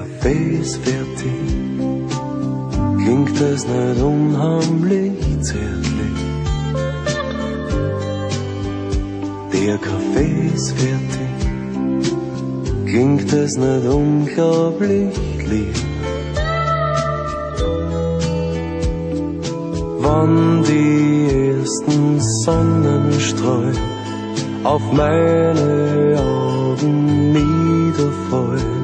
Kaffee ist fertig, klingt es nicht unheimlich zärtlich. Der Kaffee ist fertig, klingt es nicht unglaublich lieb. Wann die ersten Sonnenstrahlen auf meine Augen niederfallen,